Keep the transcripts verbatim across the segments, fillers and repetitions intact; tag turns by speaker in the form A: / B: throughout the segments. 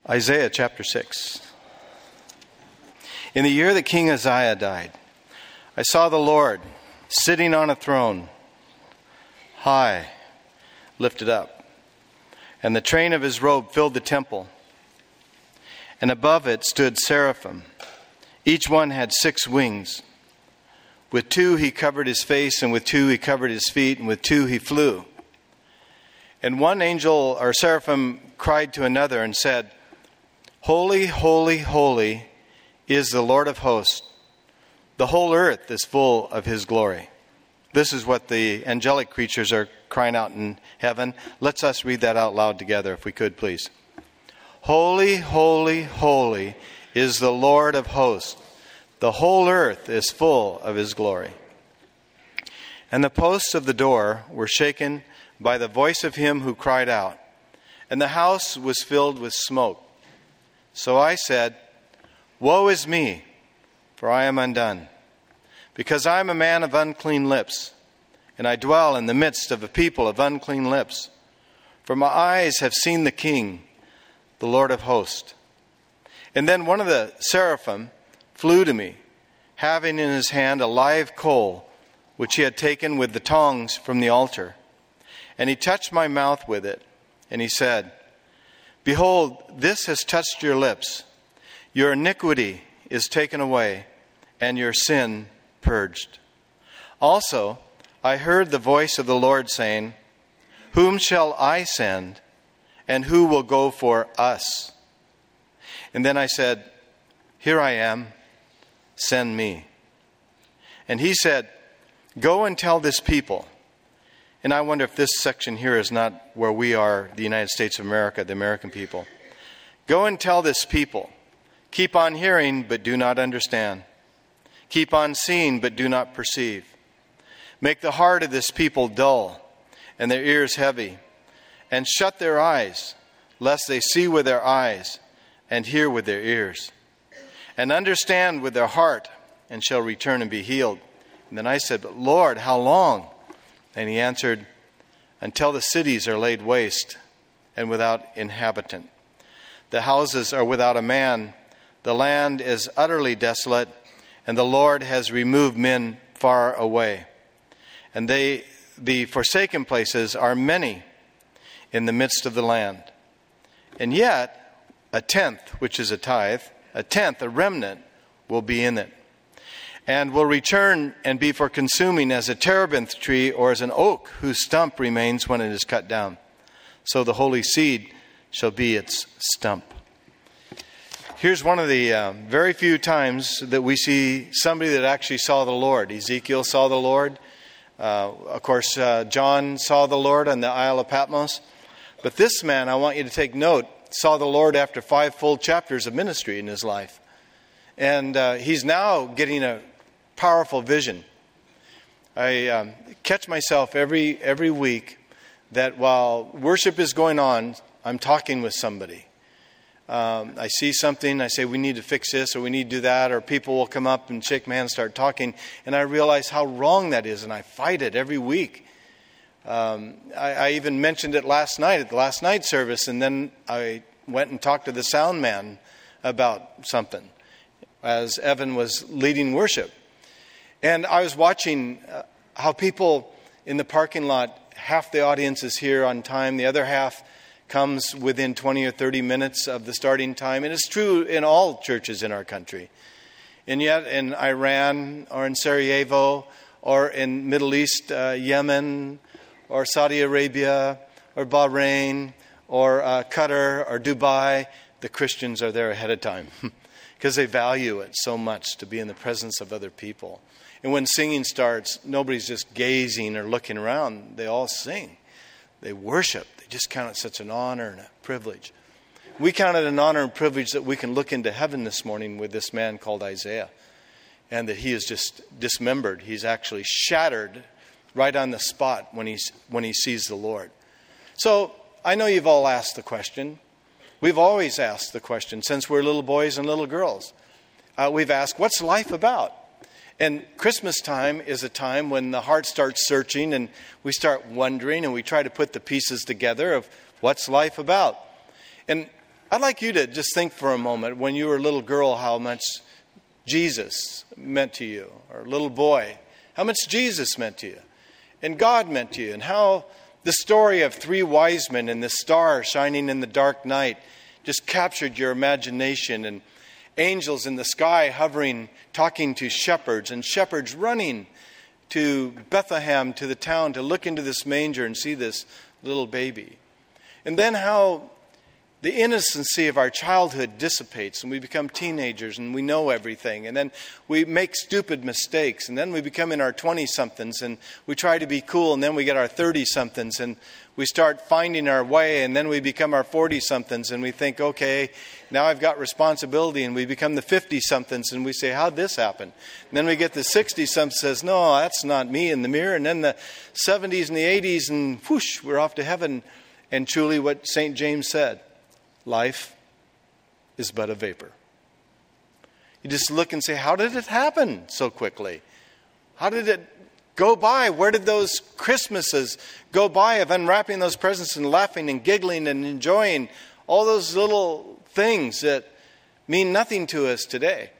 A: Isaiah chapter six. In the year that King Uzziah died, I saw the Lord sitting on a throne, high, lifted up, and the train of his robe filled the temple. And above it stood seraphim. Each one had six wings. With two he covered his face, and with two he covered his feet, and with two he flew. And one angel or seraphim cried to another and said, Holy, holy, holy is the Lord of hosts. The whole earth is full of his glory. This is what the angelic creatures are crying out in heaven. Let's us read that out loud together, if we could, please. Holy, holy, holy is the Lord of hosts. The whole earth is full of his glory. And the posts of the door were shaken by the voice of him who cried out, and the house was filled with smoke. So I said, Woe is me, for I am undone, because I am a man of unclean lips, and I dwell in the midst of a people of unclean lips. For my eyes have seen the King, the Lord of hosts. And then one of the seraphim flew to me, having in his hand a live coal, which he had taken with the tongs from the altar. And he touched my mouth with it, and he said, Behold, this has touched your lips. Your iniquity is taken away, and your sin purged. Also, I heard the voice of the Lord saying, Whom shall I send, and who will go for us? And then I said, Here I am, send me. And he said, Go and tell this people. And I wonder if this section here is not where we are, the United States of America, the American people. Go and tell this people, keep on hearing, but do not understand. Keep on seeing, but do not perceive. Make the heart of this people dull, and their ears heavy, and shut their eyes, lest they see with their eyes, and hear with their ears, and understand with their heart, and shall return and be healed. And then I said, But Lord, how long? And he answered, Until the cities are laid waste and without inhabitant. The houses are without a man. The land is utterly desolate, and the Lord has removed men far away. And they, the forsaken places are many in the midst of the land. And yet, a tenth, which is a tithe, a tenth, a remnant, will be in it, and will return and be for consuming as a terebinth tree or as an oak whose stump remains when it is cut down. So the holy seed shall be its stump. Here's one of the uh, very few times that we see somebody that actually saw the Lord. Ezekiel saw the Lord. Uh, of course, uh, John saw the Lord on the Isle of Patmos. But this man, I want you to take note, saw the Lord after five full chapters of ministry in his life. And uh, he's now getting a powerful vision. I um, catch myself every every week that while worship is going on, I'm talking with somebody. Um, I see something, I say, we need to fix this, or we need to do that, or people will come up and shake my hand and start talking, and I realize how wrong that is, and I fight it every week. Um, I, I even mentioned it last night at the last night service, and then I went and talked to the sound man about something as Evan was leading worship. And I was watching uh, how people in the parking lot, half the audience is here on time, the other half comes within twenty or thirty minutes of the starting time. And it's true in all churches in our country. And yet in Iran or in Sarajevo or in Middle East, uh, Yemen or Saudi Arabia or Bahrain or uh, Qatar or Dubai, the Christians are there ahead of time because they value it so much to be in the presence of other people. And when singing starts, nobody's just gazing or looking around. They all sing. They worship. They just count it such an honor and a privilege. We count it an honor and privilege that we can look into heaven this morning with this man called Isaiah. And that he is just dismembered. He's actually shattered right on the spot when he's, when he sees the Lord. So I know you've all asked the question. We've always asked the question since we're little boys and little girls. Uh, we've asked, what's life about? And Christmas time is a time when the heart starts searching and we start wondering and we try to put the pieces together of what's life about. And I'd like you to just think for a moment when you were a little girl how much Jesus meant to you, or a little boy, how much Jesus meant to you, and God meant to you, and how the story of three wise men and the star shining in the dark night just captured your imagination, and angels in the sky hovering, talking to shepherds, and shepherds running to Bethlehem, to the town, to look into this manger and see this little baby. And then how the innocency of our childhood dissipates and we become teenagers and we know everything. And then we make stupid mistakes. And then we become in our twenty-somethings and we try to be cool. And then we get our thirty-somethings and we start finding our way. And then we become our forty-somethings and we think, okay, now I've got responsibility. And we become the fifty-somethings and we say, how'd this happen? And then we get the sixty-something says, no, that's not me in the mirror. And then the seventies and the eighties and whoosh, we're off to heaven. And truly what Saint James said, life is but a vapor. You just look and say, how did it happen so quickly? How did it go by? Where did those Christmases go by of unwrapping those presents and laughing and giggling and enjoying all those little things that mean nothing to us today?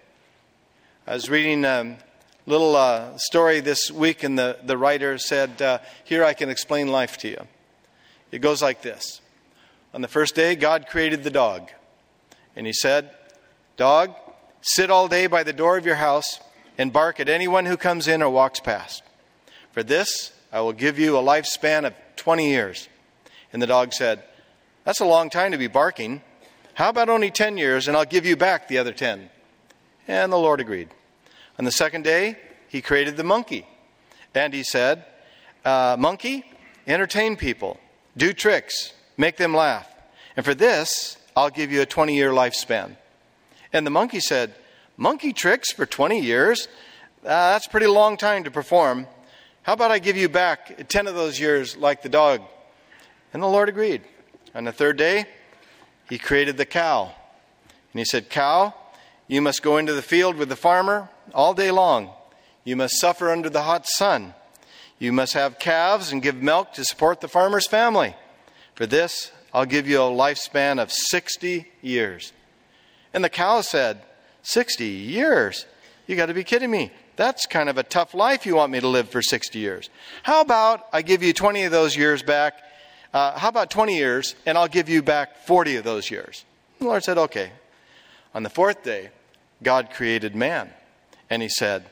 A: I was reading a little uh, story this week and the, the writer said, uh, here I can explain life to you. It goes like this. On the first day, God created the dog. And he said, dog, sit all day by the door of your house and bark at anyone who comes in or walks past. For this, I will give you a lifespan of twenty years. And the dog said, that's a long time to be barking. How about only ten years and I'll give you back the other ten? And the Lord agreed. On the second day, he created the monkey. And he said, uh, monkey, entertain people, do tricks, make them laugh. And for this, I'll give you a twenty-year lifespan. And the monkey said, monkey tricks for twenty years? Uh, that's a pretty long time to perform. How about I give you back ten of those years like the dog? And the Lord agreed. On the third day, he created the cow. And he said, cow, you must go into the field with the farmer all day long. You must suffer under the hot sun. You must have calves and give milk to support the farmer's family. For this, I'll give you a lifespan of sixty years. And the cow said, sixty years? You got to be kidding me. That's kind of a tough life you want me to live for sixty years. How about I give you twenty of those years back? Uh, how about twenty years, and I'll give you back forty of those years? And the Lord said, okay. On the fourth day, God created man. And he said,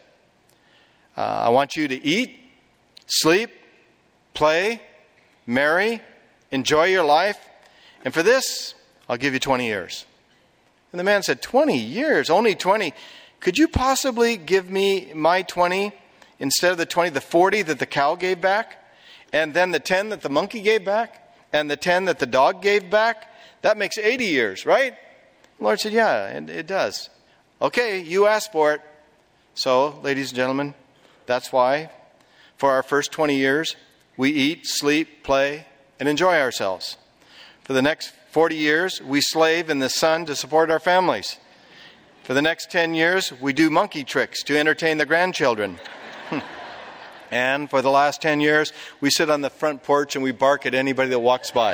A: uh, I want you to eat, sleep, play, marry, enjoy your life. And for this, I'll give you twenty years. And the man said, twenty years? Only twenty? Could you possibly give me my twenty instead of the twenty, the forty that the cow gave back? And then the ten that the monkey gave back? And the ten that the dog gave back? That makes eighty years, right? The Lord said, yeah, it, it does. Okay, you asked for it. So, ladies and gentlemen, that's why for our first twenty years, we eat, sleep, play, and enjoy ourselves. For the next forty years, we slave in the sun to support our families. For the next ten years, we do monkey tricks to entertain the grandchildren. And for the last ten years, we sit on the front porch and we bark at anybody that walks by.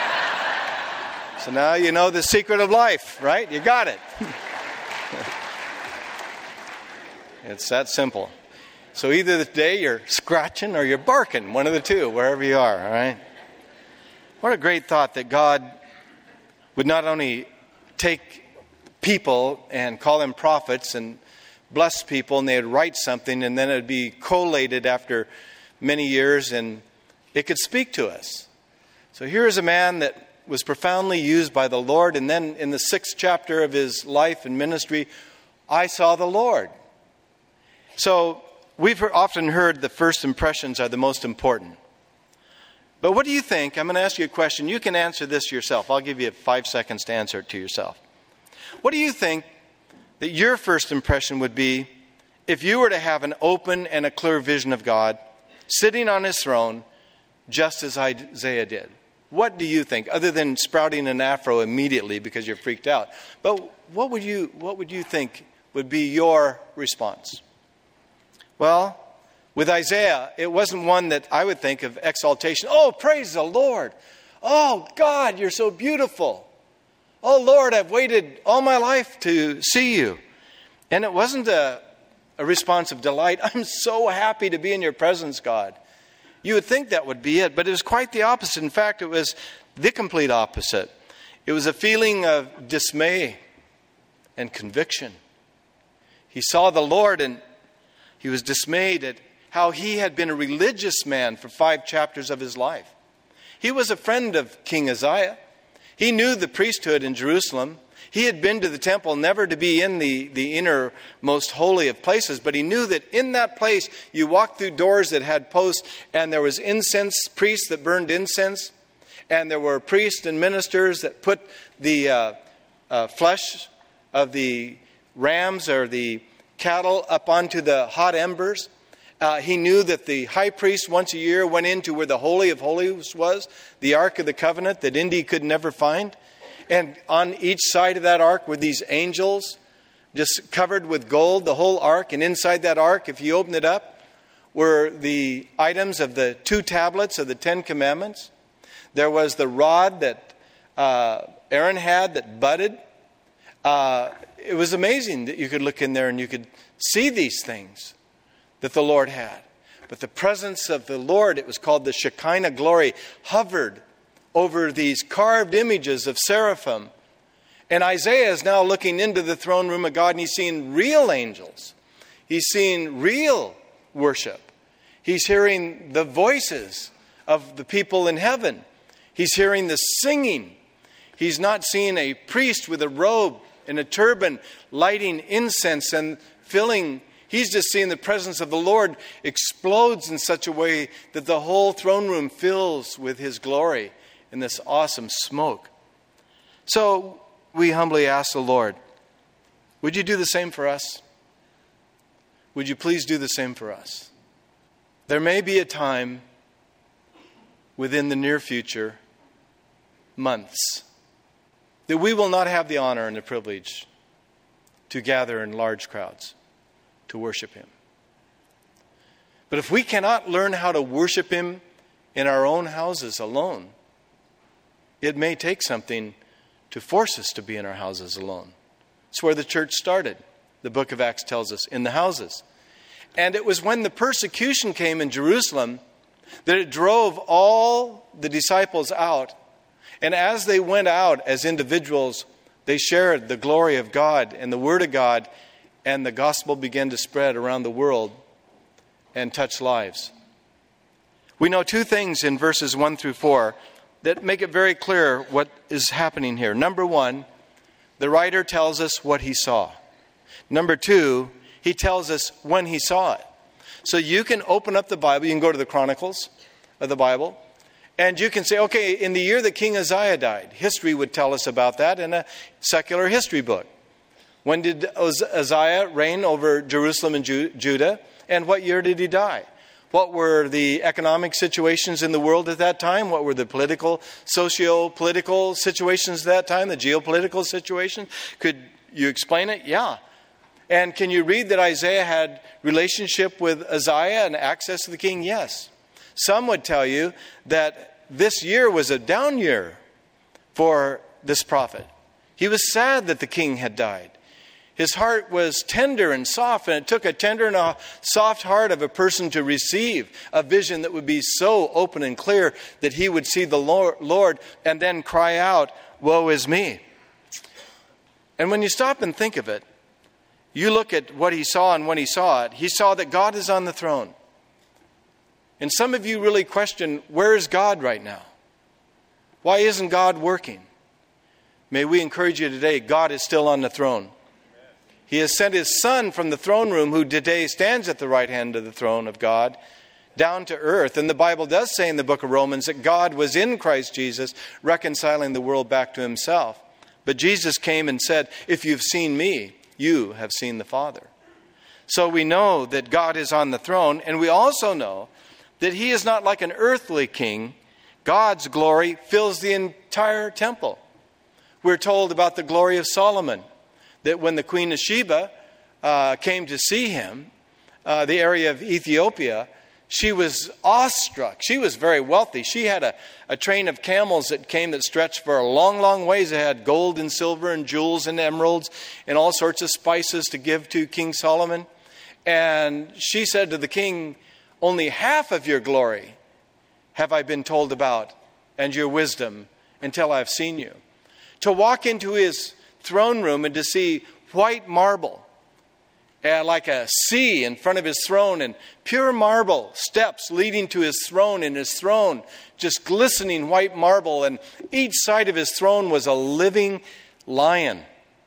A: So now you know the secret of life, right? You got it. It's that simple. So either the day you're scratching or you're barking, one of the two, wherever you are, all right? What a great thought that God would not only take people and call them prophets and bless people and they'd write something and then it would be collated after many years and it could speak to us. So here is a man that was profoundly used by the Lord, and then in the sixth chapter of his life and ministry, I saw the Lord. So we've often heard the first impressions are the most important. But what do you think? I'm going to ask you a question. You can answer this yourself. I'll give you five seconds to answer it to yourself. What do you think that your first impression would be if you were to have an open and a clear vision of God sitting on his throne just as Isaiah did? What do you think, other than sprouting an afro immediately because you're freaked out? But what would you, what would you think would be your response? Well, with Isaiah, it wasn't one that I would think of exaltation. Oh, praise the Lord. Oh, God, you're so beautiful. Oh, Lord, I've waited all my life to see you. And it wasn't a, a response of delight. I'm so happy to be in your presence, God. You would think that would be it, but it was quite the opposite. In fact, it was the complete opposite. It was a feeling of dismay and conviction. He saw the Lord and he was dismayed at how he had been a religious man for five chapters of his life. He was a friend of King Uzziah. He knew the priesthood in Jerusalem. He had been to the temple, never to be in the, the inner most holy of places, but he knew that in that place you walked through doors that had posts, and there was incense, priests that burned incense, and there were priests and ministers that put the uh, uh, flesh of the rams or the cattle up onto the hot embers. Uh, he knew that the high priest once a year went into where the Holy of Holies was, the Ark of the Covenant that Indy could never find. And on each side of that ark were these angels just covered with gold, the whole ark. And inside that ark, if you open it up, were the items of the two tablets of the Ten Commandments. There was the rod that uh, Aaron had that budded. Uh, it was amazing that you could look in there and you could see these things that the Lord had. But the presence of the Lord, it was called the Shekinah glory, hovered over these carved images of seraphim. And Isaiah is now looking into the throne room of God and he's seeing real angels. He's seeing real worship. He's hearing the voices of the people in heaven. He's hearing the singing. He's not seeing a priest with a robe and a turban lighting incense and filling. He's just seeing the presence of the Lord explodes in such a way that the whole throne room fills with his glory in this awesome smoke. So we humbly ask the Lord, would you do the same for us? Would you please do the same for us? There may be a time within the near future, months, that we will not have the honor and the privilege to gather in large crowds to worship him. But if we cannot learn how to worship him in our own houses alone, it may take something to force us to be in our houses alone. It's where the church started. The book of Acts tells us, in the houses. And it was when the persecution came in Jerusalem that it drove all the disciples out. And as they went out as individuals, they shared the glory of God and the word of God, and the gospel began to spread around the world and touch lives. We know two things in verses one through four that make it very clear what is happening here. Number one, the writer tells us what he saw. Number two, he tells us when he saw it. So you can open up the Bible, you can go to the Chronicles of the Bible, and you can say, okay, in the year that King Uzziah died, history would tell us about that in a secular history book. When did Uzziah reign over Jerusalem and Judah? And what year did he die? What were the economic situations in the world at that time? What were the political, socio-political situations at that time? The geopolitical situation? Could you explain it? Yeah. And can you read that Isaiah had relationship with Uzziah and access to the king? Yes. Some would tell you that this year was a down year for this prophet. He was sad that the king had died. His heart was tender and soft, and it took a tender and a soft heart of a person to receive a vision that would be so open and clear that he would see the Lord and then cry out, "Woe is me." And when you stop and think of it, you look at what he saw, and when he saw it, he saw that God is on the throne. And some of you really question, where is God right now? Why isn't God working? May we encourage you today, God is still on the throne. He has sent his Son from the throne room, who today stands at the right hand of the throne of God, down to earth. And the Bible does say in the book of Romans that God was in Christ Jesus, reconciling the world back to himself. But Jesus came and said, if you've seen me, you have seen the Father. So we know that God is on the throne, and we also know that he is not like an earthly king. God's glory fills the entire temple. We're told about the glory of Solomon, that when the Queen of Sheba uh, came to see him, uh, the area of Ethiopia, She was awestruck. She was very wealthy. She had a, a train of camels that came that stretched for a long, long ways. It had gold and silver and jewels and emeralds and all sorts of spices to give to King Solomon. And she said to the king, only half of your glory have I been told about, and your wisdom, until I've seen you. To walk into his throne room and to see white marble, uh, like a sea in front of his throne, and pure marble steps leading to his throne, and his throne just glistening white marble, and each side of his throne was a living lion.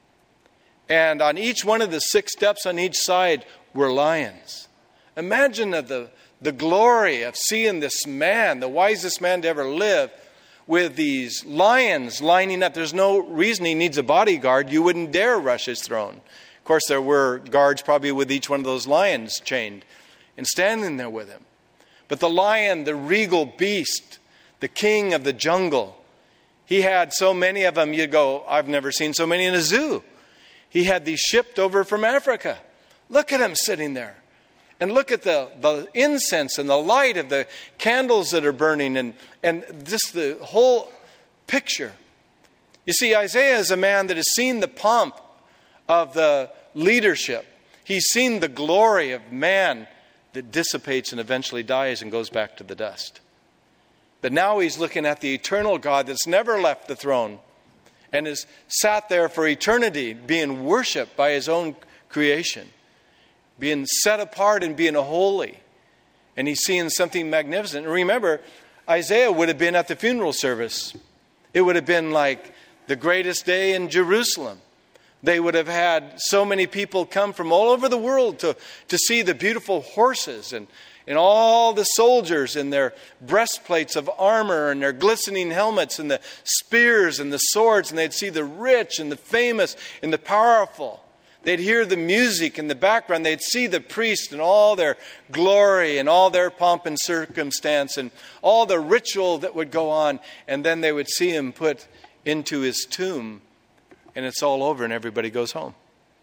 A: And on each one of the six steps on each side were lions. Imagine the, the glory of seeing this man, the wisest man to ever live, with these lions lining up. There's no reason he needs a bodyguard. You wouldn't dare rush his throne. Of course, there were guards probably with each one of those lions chained and standing there with him. But the lion, the regal beast, the king of the jungle, he had so many of them, you'd go, I've never seen so many in a zoo. He had these shipped over from Africa. Look at him sitting there. And look at the, the incense and the light of the candles that are burning, and, and just the whole picture. You see, Isaiah is a man that has seen the pomp of the leadership. He's seen the glory of man that dissipates and eventually dies and goes back to the dust. But now he's looking at the eternal God that's never left the throne and has sat there for eternity, being worshipped by his own creation, being set apart and being holy. And he's seeing something magnificent. And remember, Isaiah would have been at the funeral service. It would have been like the greatest day in Jerusalem. They would have had so many people come from all over the world to, to see the beautiful horses and, and all the soldiers in their breastplates of armor and their glistening helmets and the spears and the swords. And they'd see the rich and the famous and the powerful. They'd hear the music in the background. They'd see the priest and all their glory and all their pomp and circumstance and all the ritual that would go on. And then they would see him put into his tomb, and it's all over and everybody goes home.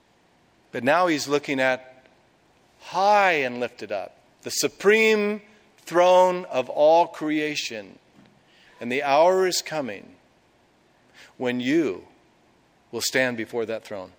A: But now he's looking at high and lifted up, the supreme throne of all creation. And the hour is coming when you will stand before that throne.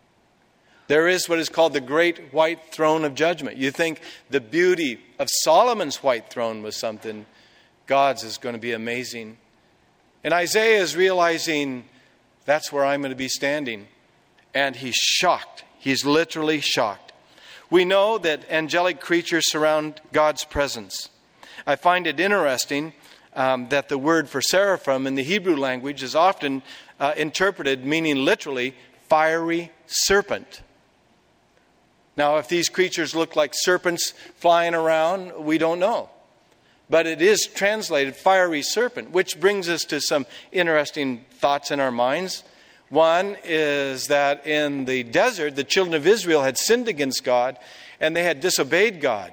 A: There is what is called the great white throne of judgment. You think the beauty of Solomon's white throne was something. God's is going to be amazing. And Isaiah is realizing that's where I'm going to be standing. And he's shocked. He's literally shocked. We know that angelic creatures surround God's presence. I find it interesting um, that the word for seraphim in the Hebrew language is often uh, interpreted, meaning literally, fiery serpent. Now, if these creatures look like serpents flying around, we don't know. But it is translated fiery serpent, which brings us to some interesting thoughts in our minds. One is that in the desert, the children of Israel had sinned against God and they had disobeyed God.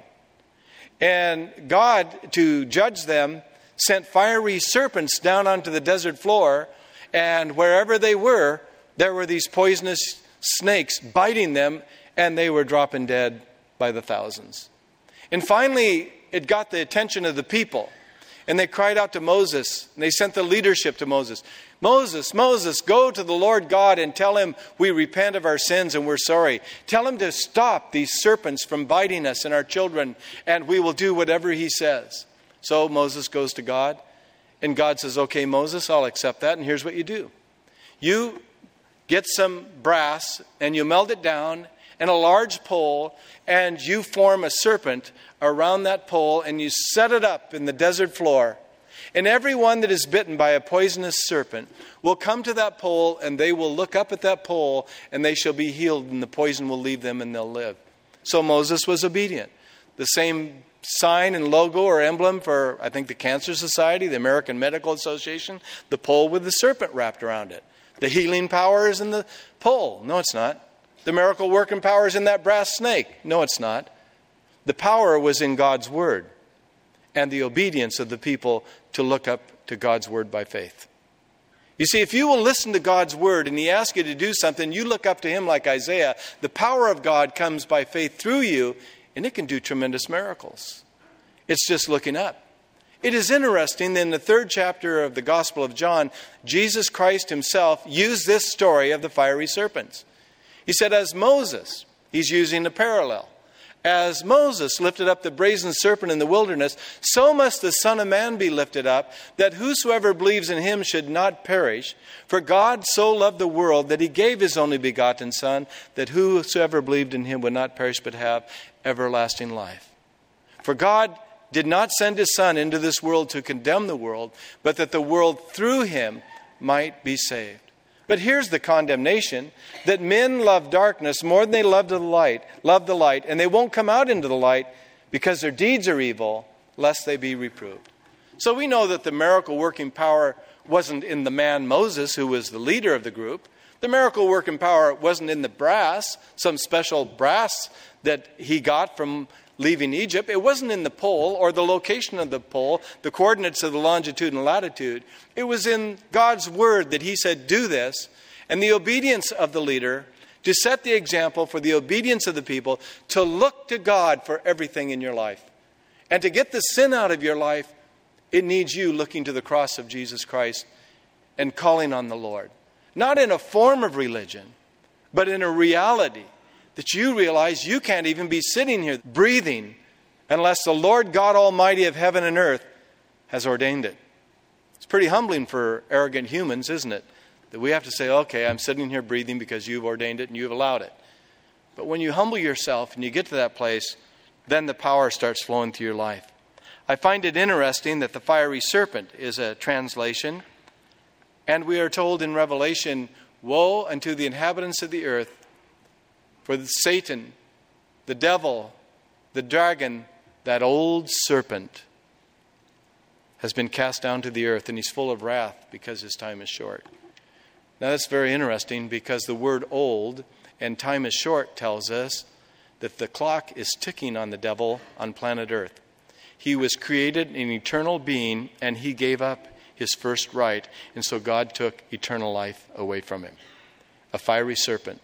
A: And God, to judge them, sent fiery serpents down onto the desert floor, and wherever they were, there were these poisonous snakes biting them, and they were dropping dead by the thousands. And finally, it got the attention of the people. And they cried out to Moses. And they sent the leadership to Moses. Moses, Moses, go to the Lord God and tell him we repent of our sins and we're sorry. Tell him to stop these serpents from biting us and our children, and we will do whatever he says. So Moses goes to God. And God says, okay, Moses, I'll accept that. And here's what you do. You get some brass and you melt it down and a large pole, and you form a serpent around that pole, and you set it up in the desert floor. And everyone that is bitten by a poisonous serpent will come to that pole, and they will look up at that pole, and they shall be healed, and the poison will leave them, and they'll live. So Moses was obedient. The same sign and logo or emblem for, I think, the Cancer Society, the American Medical Association, the pole with the serpent wrapped around it. The healing power is in the pole. No, it's not. The miracle working power is in that brass snake. No, it's not. The power was in God's word and the obedience of the people to look up to God's word by faith. You see, if you will listen to God's word and he asks you to do something, you look up to him like Isaiah. The power of God comes by faith through you, and it can do tremendous miracles. It's just looking up. It is interesting that in the third chapter of the Gospel of John, Jesus Christ himself used this story of the fiery serpents. He said, as Moses, he's using a parallel. As Moses lifted up the brazen serpent in the wilderness, so must the Son of Man be lifted up, that whosoever believes in him should not perish. For God so loved the world that he gave his only begotten Son, that whosoever believed in him would not perish but have everlasting life. For God did not send his Son into this world to condemn the world, but that the world through him might be saved. But here's the condemnation, that men love darkness more than they love the light, love the light, and they won't come out into the light because their deeds are evil, lest they be reproved. So we know that the miracle working power wasn't in the man Moses, who was the leader of the group. The miracle working power wasn't in the brass, some special brass that he got from leaving Egypt. It wasn't in the pole or the location of the pole, the coordinates of the longitude and latitude. It was in God's word that he said, do this. And the obedience of the leader to set the example for the obedience of the people, to look to God for everything in your life. And to get the sin out of your life, it needs you looking to the cross of Jesus Christ and calling on the Lord. Not in a form of religion, but in a reality that you realize you can't even be sitting here breathing unless the Lord God Almighty of heaven and earth has ordained it. It's pretty humbling for arrogant humans, isn't it? That we have to say, okay, I'm sitting here breathing because you've ordained it and you've allowed it. But when you humble yourself and you get to that place, then the power starts flowing through your life. I find it interesting that the fiery serpent is a translation. And we are told in Revelation, woe unto the inhabitants of the earth, for Satan, the devil, the dragon, that old serpent, has been cast down to the earth, and he's full of wrath because his time is short. Now that's very interesting, because the word old and time is short tells us that the clock is ticking on the devil on planet earth. He was created an eternal being, and he gave up his first right, and so God took eternal life away from him. A fiery serpent.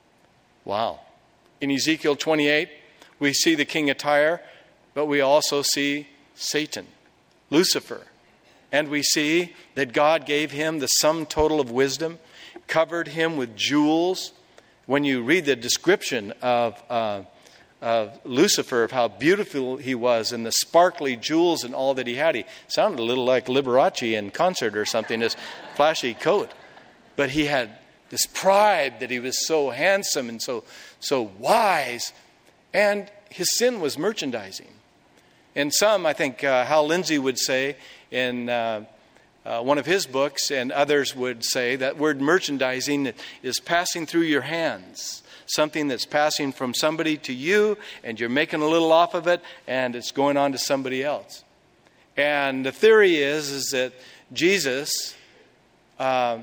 A: Wow. In Ezekiel twenty-eight, we see the king of Tyre, but we also see Satan, Lucifer. And we see that God gave him the sum total of wisdom, covered him with jewels. When you read the description of, uh, of Lucifer, of how beautiful he was, and the sparkly jewels and all that he had, he sounded a little like Liberace in concert or something, his flashy coat. But he had this pride that he was so handsome and so so wise. And his sin was merchandising. And some, I think uh, Hal Lindsey would say in uh, uh, one of his books, and others would say, that word merchandising is passing through your hands. Something that's passing from somebody to you, and you're making a little off of it, and it's going on to somebody else. And the theory is, is that Jesus Uh,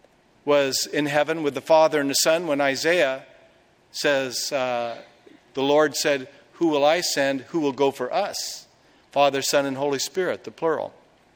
A: was in heaven with the Father and the Son when Isaiah says, uh, the Lord said, who will I send? Who will go for us? Father, Son, and Holy Spirit, the plural.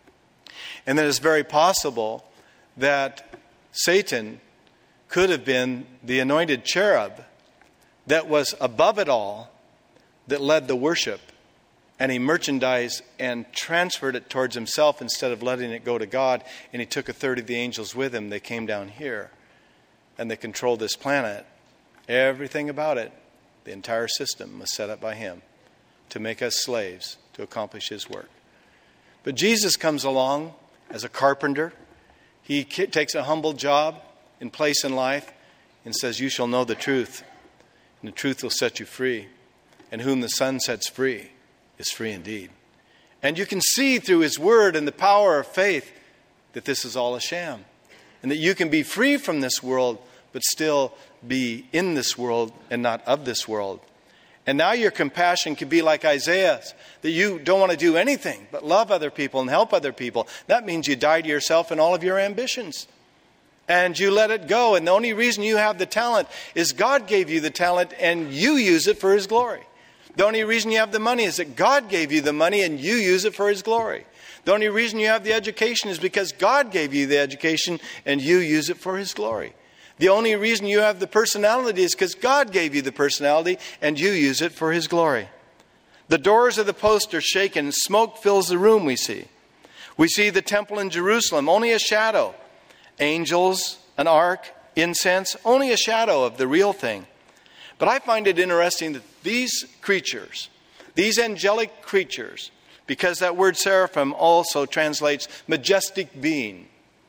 A: And then it's very possible that Satan could have been the anointed cherub that was above it all, that led the worship. And he merchandised and transferred it towards himself instead of letting it go to God. And he took a third of the angels with him. They came down here. And they controlled this planet. Everything about it, the entire system was set up by him to make us slaves to accomplish his work. But Jesus comes along as a carpenter. He takes a humble job and place in life and says, you shall know the truth. And the truth will set you free. And whom the Son sets free is free indeed. And you can see through his word and the power of faith that this is all a sham. And that you can be free from this world, but still be in this world and not of this world. And now your compassion can be like Isaiah's, that you don't want to do anything but love other people and help other people. That means you die to yourself and all of your ambitions. And you let it go. And the only reason you have the talent is God gave you the talent and you use it for his glory. The only reason you have the money is that God gave you the money and you use it for his glory. The only reason you have the education is because God gave you the education and you use it for his glory. The only reason you have the personality is because God gave you the personality and you use it for his glory. The doors of the post are shaken, and smoke fills the room, we see. We see the temple in Jerusalem, only a shadow. Angels, an ark, incense, only a shadow of the real thing. But I find it interesting that these creatures, these angelic creatures, because that word seraphim also translates majestic being.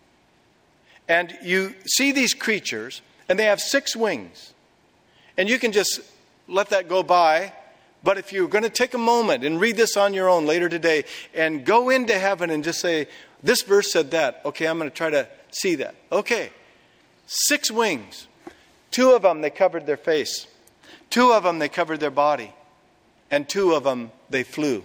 A: And you see these creatures, and they have six wings. And you can just let that go by. But if you're going to take a moment and read this on your own later today and go into heaven and just say, this verse said that. Okay, I'm going to try to see that. Okay, six wings. Two of them, they covered their face. Two of them, they covered their body. And two of them, they flew.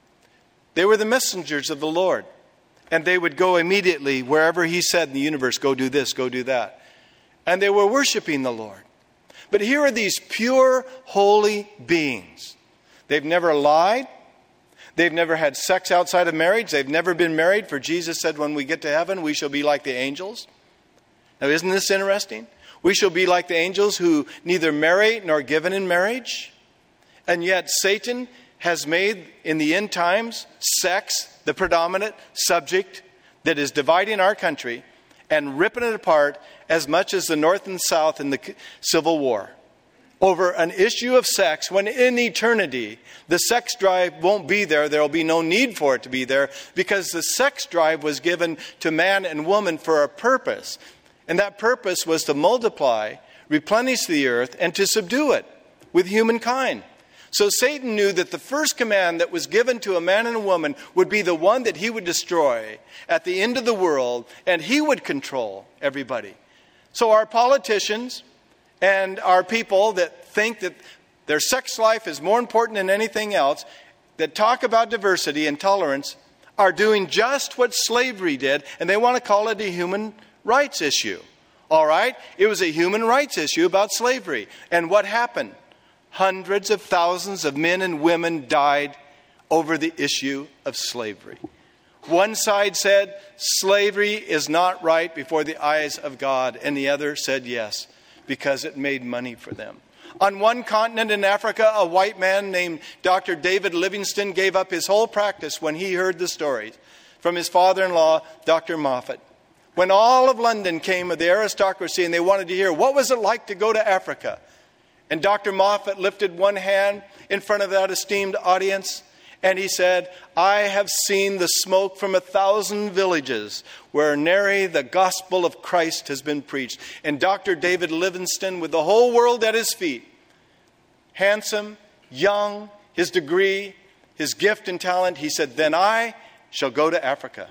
A: They were the messengers of the Lord. And they would go immediately wherever he said in the universe, go do this, go do that. And they were worshiping the Lord. But here are these pure, holy beings. They've never lied. They've never had sex outside of marriage. They've never been married, for Jesus said when we get to heaven, we shall be like the angels. Now, isn't this interesting? We shall be like the angels who neither marry nor given in marriage. And yet Satan has made, in the end times, sex the predominant subject that is dividing our country and ripping it apart as much as the North and South in the Civil War. Over an issue of sex, when in eternity the sex drive won't be there. There will be no need for it to be there, because the sex drive was given to man and woman for a purpose. And that purpose was to multiply, replenish the earth, and to subdue it with humankind. So Satan knew that the first command that was given to a man and a woman would be the one that he would destroy at the end of the world, and he would control everybody. So our politicians and our people that think that their sex life is more important than anything else, that talk about diversity and tolerance, are doing just what slavery did, and they want to call it a human rights issue. All right? It was a human rights issue about slavery. And what happened? Hundreds of thousands of men and women died over the issue of slavery. One side said slavery is not right before the eyes of God, and the other said yes, because it made money for them. On one continent in Africa, a white man named Doctor David Livingstone gave up his whole practice when he heard the stories from his father-in-law, Doctor Moffat. When all of London came of the aristocracy and they wanted to hear, what was it like to go to Africa? And Doctor Moffat lifted one hand in front of that esteemed audience, and he said, I have seen the smoke from a thousand villages where nary the gospel of Christ has been preached. And Doctor David Livingstone, with the whole world at his feet, handsome, young, his degree, his gift and talent, he said, then I shall go to Africa.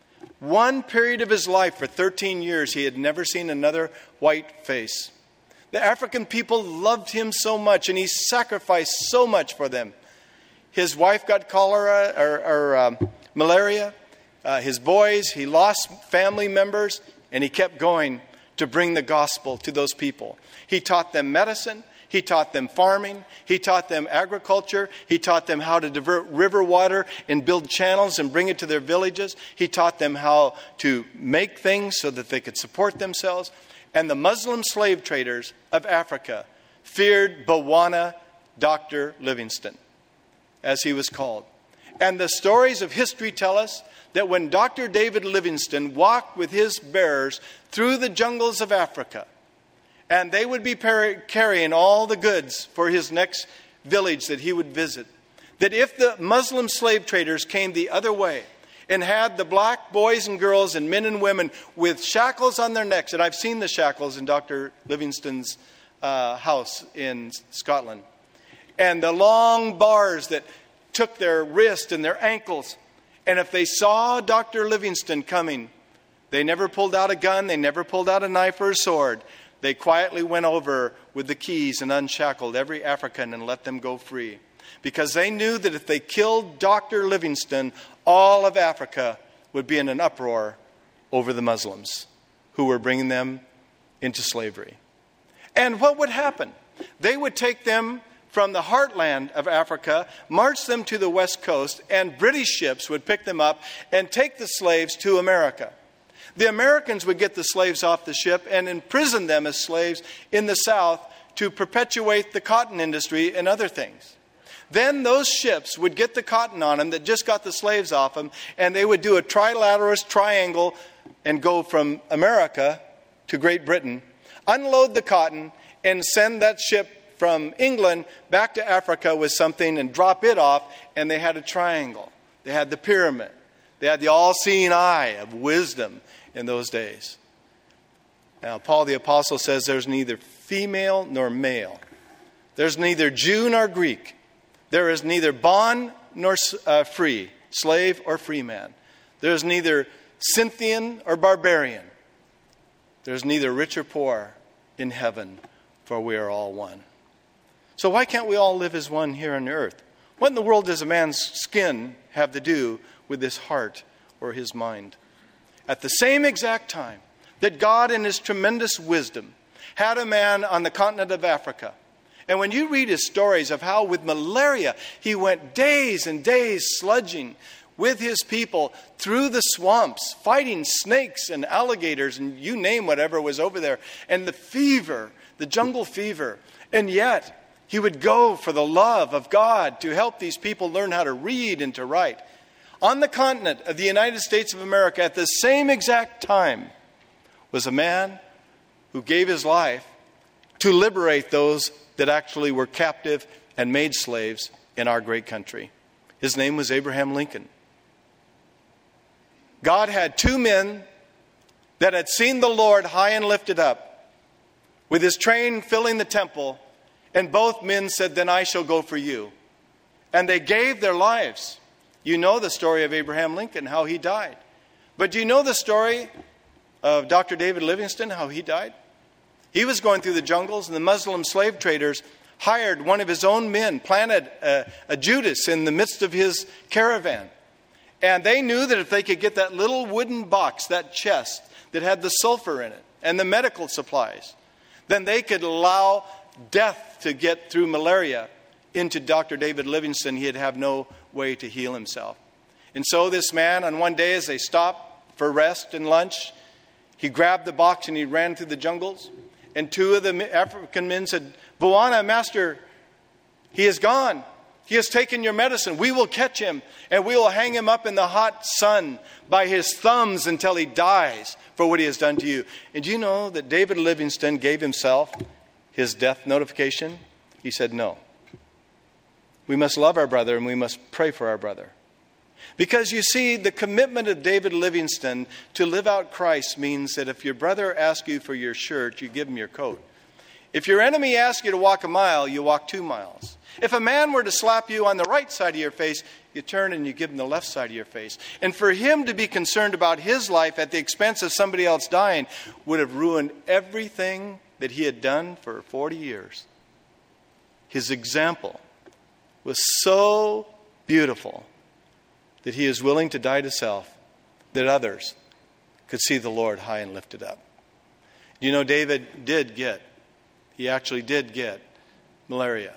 A: One period of his life, for thirteen years, he had never seen another white face. The African people loved him so much, and he sacrificed so much for them. His wife got cholera or, or um, malaria. Uh, his boys, he lost family members, and he kept going to bring the gospel to those people. He taught them medicine. He taught them farming. He taught them agriculture. He taught them how to divert river water and build channels and bring it to their villages. He taught them how to make things so that they could support themselves. And the Muslim slave traders of Africa feared Bwana Doctor Livingstone, as he was called. And the stories of history tell us that when Doctor David Livingstone walked with his bearers through the jungles of Africa, and they would be par- carrying all the goods for his next village that he would visit, that if the Muslim slave traders came the other way and had the black boys and girls and men and women with shackles on their necks, and I've seen the shackles in Doctor Livingstone's uh, house in Scotland, and the long bars that took their wrists and their ankles, and if they saw Doctor Livingstone coming, they never pulled out a gun, they never pulled out a knife or a sword. They quietly went over with the keys and unshackled every African and let them go free. Because they knew that if they killed Doctor Livingstone, all of Africa would be in an uproar over the Muslims who were bringing them into slavery. And what would happen? They would take them from the heartland of Africa, march them to the west coast, and British ships would pick them up and take the slaves to America. The Americans would get the slaves off the ship and imprison them as slaves in the South to perpetuate the cotton industry and other things. Then those ships would get the cotton on them that just got the slaves off them, and they would do a trilateralist triangle and go from America to Great Britain, unload the cotton, and send that ship from England back to Africa with something and drop it off, and they had a triangle. They had the pyramid. They had the all-seeing eye of wisdom in those days. Now, Paul the Apostle says there's neither female nor male. There's neither Jew nor Greek. There is neither bond nor uh, free, slave or free man. There is neither Scythian or barbarian. There is neither rich or poor in heaven, for we are all one. So why can't we all live as one here on earth? What in the world does a man's skin have to do with his heart or his mind? At the same exact time that God in his tremendous wisdom had a man on the continent of Africa. And when you read his stories of how with malaria he went days and days sludging with his people through the swamps, fighting snakes and alligators and you name whatever was over there. And the fever, the jungle fever. And yet he would go for the love of God to help these people learn how to read and to write. On the continent of the United States of America at the same exact time was a man who gave his life to liberate those that actually were captive and made slaves in our great country. His name was Abraham Lincoln. God had two men that had seen the Lord high and lifted up, with his train filling the temple, and both men said, "Then I shall go for you." And they gave their lives. You know the story of Abraham Lincoln, how he died. But do you know the story of Doctor David Livingstone, how he died? He was going through the jungles, and the Muslim slave traders hired one of his own men, planted a, a Judas in the midst of his caravan. And they knew that if they could get that little wooden box, that chest that had the sulfur in it and the medical supplies, then they could allow death to get through malaria into Doctor David Livingstone. He'd have no way to heal himself. And so this man, on one day as they stopped for rest and lunch, he grabbed the box and he ran through the jungles. And two of the African men said, "Bwana, Master, he is gone. He has taken your medicine. We will catch him and we will hang him up in the hot sun by his thumbs until he dies for what he has done to you." And do you know that David Livingstone gave himself his death notification? He said, "No. We must love our brother and we must pray for our brother." Because you see, the commitment of David Livingstone to live out Christ means that if your brother asks you for your shirt, you give him your coat. If your enemy asks you to walk a mile, you walk two miles. If a man were to slap you on the right side of your face, you turn and you give him the left side of your face. And for him to be concerned about his life at the expense of somebody else dying would have ruined everything that he had done for forty years. His example was so beautiful that he is willing to die to self, that others could see the Lord high and lifted up. You know, David did get, he actually did get malaria.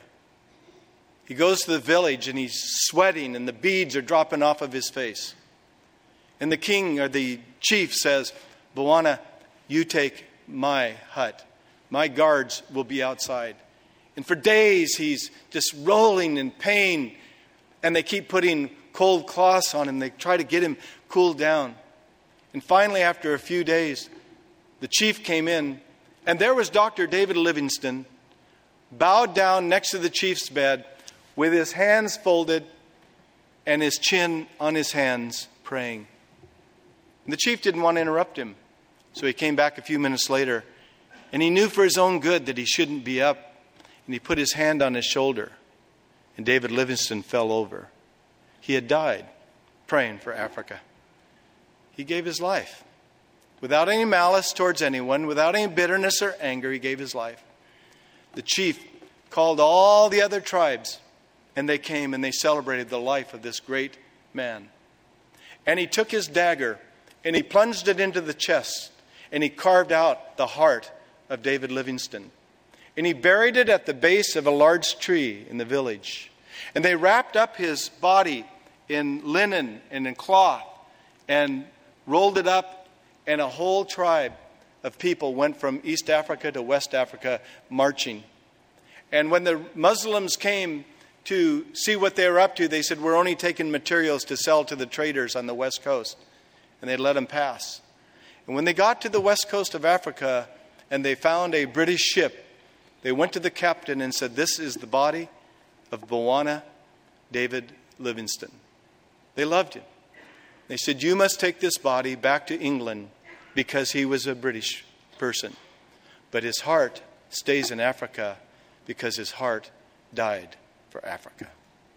A: He goes to the village and he's sweating and the beads are dropping off of his face. And the king or the chief says, "Bwana, you take my hut. My guards will be outside." And for days he's just rolling in pain, and they keep putting cold cloths on him. They try to get him cooled down. And finally, after a few days, the chief came in, and there was Doctor David Livingstone, bowed down next to the chief's bed, with his hands folded and his chin on his hands, praying. And the chief didn't want to interrupt him, so he came back a few minutes later, and he knew for his own good that he shouldn't be up. And he put his hand on his shoulder, and David Livingstone fell over. He had died praying for Africa. He gave his life. Without any malice towards anyone, without any bitterness or anger, he gave his life. The chief called all the other tribes, and they came and they celebrated the life of this great man. And he took his dagger and he plunged it into the chest, and he carved out the heart of David Livingstone. And he buried it at the base of a large tree in the village. And they wrapped up his body in linen and in cloth and rolled it up, and a whole tribe of people went from East Africa to West Africa marching. And when the Muslims came to see what they were up to, they said, we're only taking materials to sell to the traders on the west coast. And they let them pass. And when they got to the west coast of Africa and they found a British ship, they went to the captain and said, this is the body of Bwana David Livingstone. They loved him. They said, you must take this body back to England because he was a British person. But his heart stays in Africa because his heart died for Africa.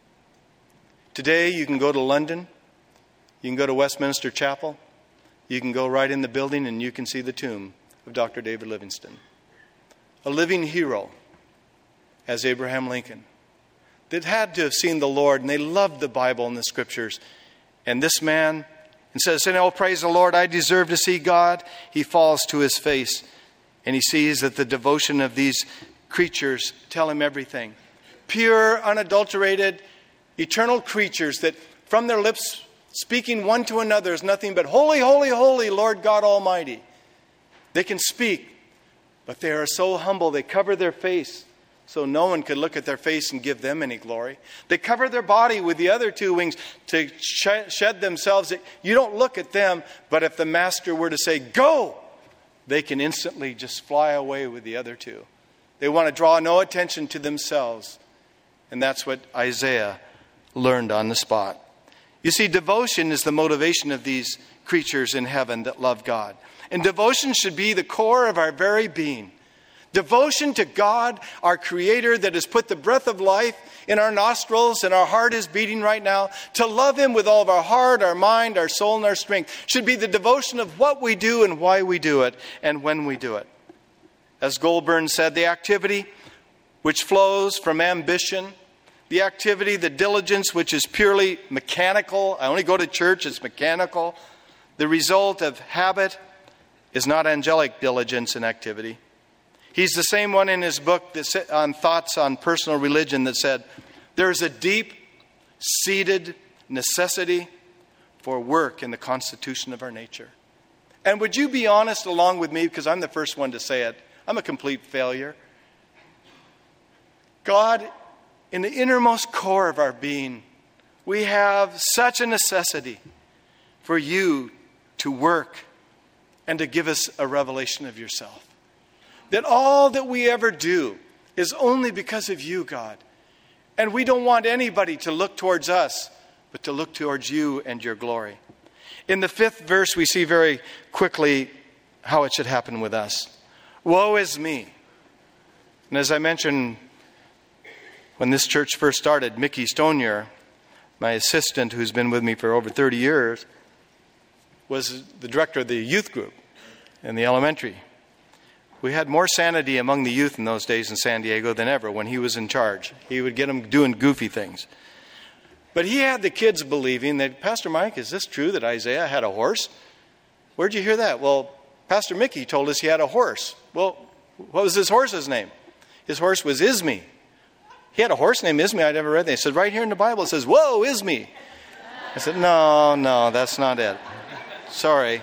A: Today you can go to London. You can go to Westminster Chapel. You can go right in the building and you can see the tomb of Doctor David Livingstone. A living hero as Abraham Lincoln that had to have seen the Lord, and they loved the Bible and the Scriptures. And this man, instead of saying, oh, praise the Lord, I deserve to see God, he falls to his face and he sees that the devotion of these creatures tell him everything. Pure, unadulterated, eternal creatures that from their lips speaking one to another is nothing but holy, holy, holy, Lord God Almighty. They can speak, but they are so humble, they cover their face so no one could look at their face and give them any glory. They cover their body with the other two wings to sh- shed themselves. You don't look at them, but if the master were to say, go, they can instantly just fly away with the other two. They want to draw no attention to themselves. And that's what Isaiah learned on the spot. You see, devotion is the motivation of these creatures in heaven that love God. And devotion should be the core of our very being. Devotion to God, our Creator, that has put the breath of life in our nostrils and our heart is beating right now. To love Him with all of our heart, our mind, our soul, and our strength should be the devotion of what we do and why we do it and when we do it. As Goulburn said, the activity which flows from ambition, the activity, the diligence which is purely mechanical. I only go to church, it's mechanical. The result of habit is not angelic diligence and activity. He's the same one in his book that, on Thoughts on Personal Religion, that said, there is a deep-seated necessity for work in the constitution of our nature. And would you be honest along with me, because I'm the first one to say it, I'm a complete failure. God, in the innermost core of our being, we have such a necessity for you to work and to give us a revelation of yourself. That all that we ever do is only because of you, God. And we don't want anybody to look towards us, but to look towards you and your glory. In the fifth verse, we see very quickly how it should happen with us. Woe is me. And as I mentioned, when this church first started, Mickey Stonier, my assistant who's been with me for over thirty years, was the director of the youth group in the elementary. We had more sanity among the youth in those days in San Diego than ever when he was in charge. He would get them doing goofy things. But he had the kids believing that, Pastor Mike, is this true that Isaiah had a horse? Where'd you hear that? Well, Pastor Mickey told us he had a horse. Well, what was his horse's name? His horse was Ismi. He had a horse named Ismi. I never read that. He said, right here in the Bible, it says, whoa, Ismi. I said, no, no, that's not it. Sorry.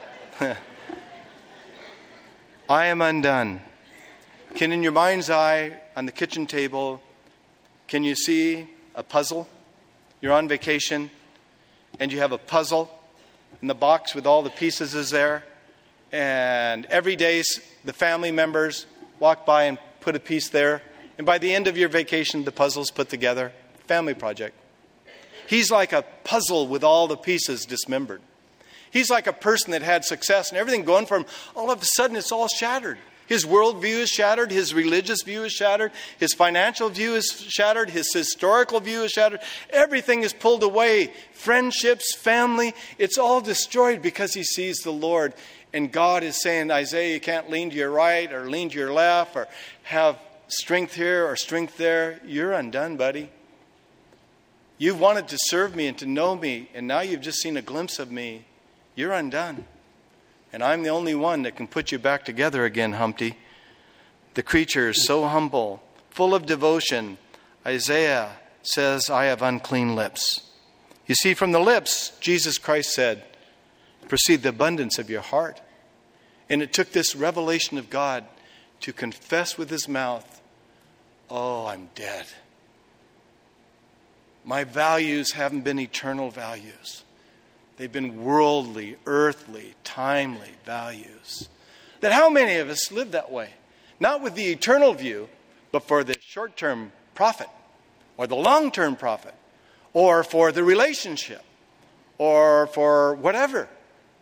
A: I am undone. Can in your mind's eye, on the kitchen table, can you see a puzzle? You're on vacation, and you have a puzzle, and the box with all the pieces is there. And every day, the family members walk by and put a piece there. And by the end of your vacation, the puzzle's put together. Family project. He's like a puzzle with all the pieces dismembered. He's like a person that had success and everything going for him. All of a sudden, it's all shattered. His worldview is shattered. His religious view is shattered. His financial view is shattered. His historical view is shattered. Everything is pulled away. Friendships, family, it's all destroyed because he sees the Lord. And God is saying, Isaiah, you can't lean to your right or lean to your left or have strength here or strength there. You're undone, buddy. You've wanted to serve me and to know me, and now you've just seen a glimpse of me. You're undone. And I'm the only one that can put you back together again, Humpty. The creature is so humble, full of devotion. Isaiah says, I have unclean lips. You see, from the lips, Jesus Christ said, proceed the abundance of your heart. And it took this revelation of God to confess with his mouth, oh, I'm dead. My values haven't been eternal values. They've been worldly, earthly, timely values. That how many of us live that way? Not with the eternal view, but for the short-term profit, or the long-term profit, or for the relationship, or for whatever.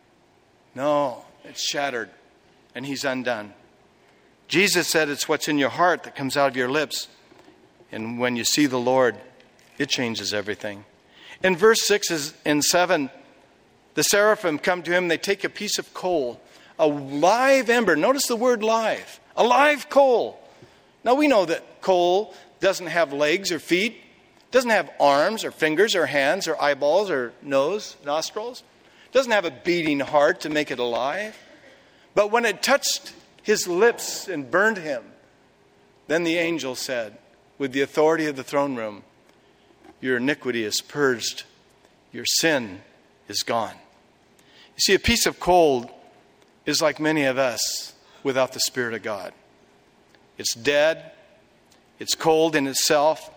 A: No, it's shattered, and he's undone. Jesus said it's what's in your heart that comes out of your lips. And when you see the Lord, it changes everything. In verse six and seven, the seraphim come to him. They take a piece of coal, a live ember. Notice the word live. A live coal. Now we know that coal doesn't have legs or feet. Doesn't have arms or fingers or hands or eyeballs or nose, nostrils. Doesn't have a beating heart to make it alive. But when it touched his lips and burned him, then the angel said, with the authority of the throne room, your iniquity is purged, your sin is gone. You see, a piece of coal is like many of us without the Spirit of God. It's dead, it's cold in itself,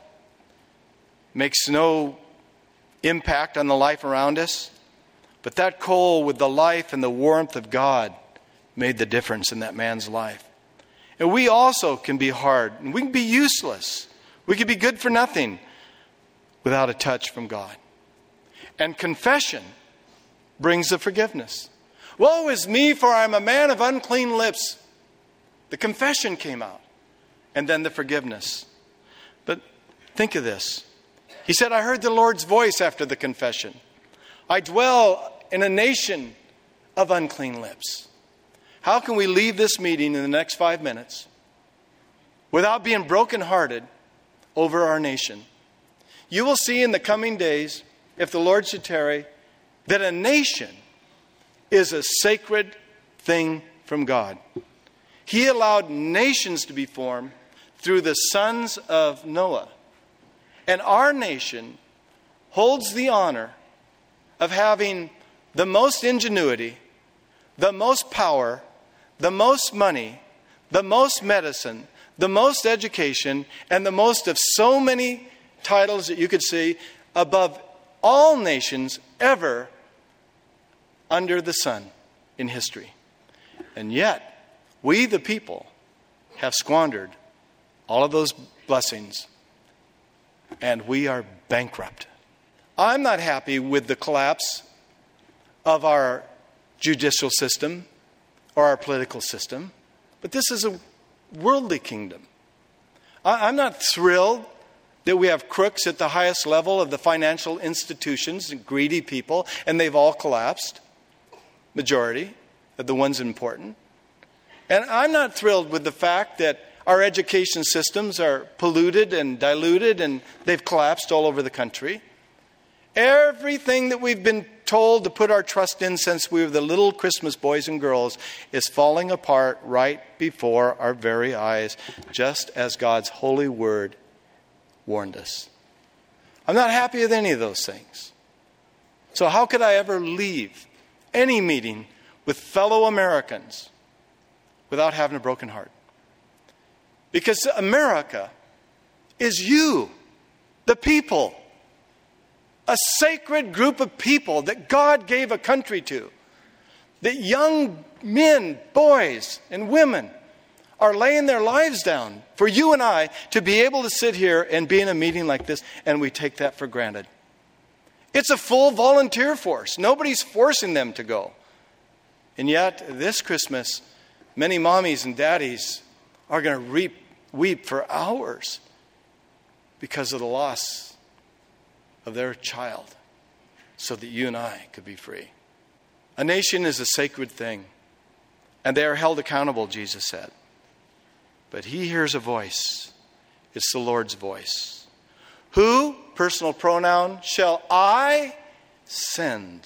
A: makes no impact on the life around us. But that coal with the life and the warmth of God made the difference in that man's life. And we also can be hard, and we can be useless. We can be good for nothing without a touch from God. And confession brings the forgiveness. Woe is me, for I am a man of unclean lips. The confession came out. And then the forgiveness. But think of this. He said, I heard the Lord's voice after the confession. I dwell in a nation of unclean lips. How can we leave this meeting in the next five minutes without being brokenhearted over our nation? You will see in the coming days, if the Lord should tarry, that a nation is a sacred thing from God. He allowed nations to be formed through the sons of Noah. And our nation holds the honor of having the most ingenuity, the most power, the most money, the most medicine, the most education, and the most of so many titles that you could see above all nations ever under the sun in history. And yet, we the people have squandered all of those blessings, and we are bankrupt. I'm not happy with the collapse of our judicial system or our political system, but this is a worldly kingdom. I'm not thrilled that we have crooks at the highest level of the financial institutions and greedy people, and they've all collapsed, majority of the ones important. And I'm not thrilled with the fact that our education systems are polluted and diluted, and they've collapsed all over the country. Everything that we've been told to put our trust in since we were the little Christmas boys and girls is falling apart right before our very eyes, just as God's holy word warned us. I'm not happy with any of those things. So how could I ever leave any meeting with fellow Americans without having a broken heart? Because America is you, the people. A sacred group of people that God gave a country to. That young men, boys, and women are laying their lives down for you and I to be able to sit here and be in a meeting like this, and we take that for granted. It's a full volunteer force. Nobody's forcing them to go. And yet, this Christmas, many mommies and daddies are going to reap, weep for hours because of the loss of their child, so that you and I could be free. A nation is a sacred thing, and they are held accountable, Jesus said. But he hears a voice. It's the Lord's voice. Who, personal pronoun, shall I send?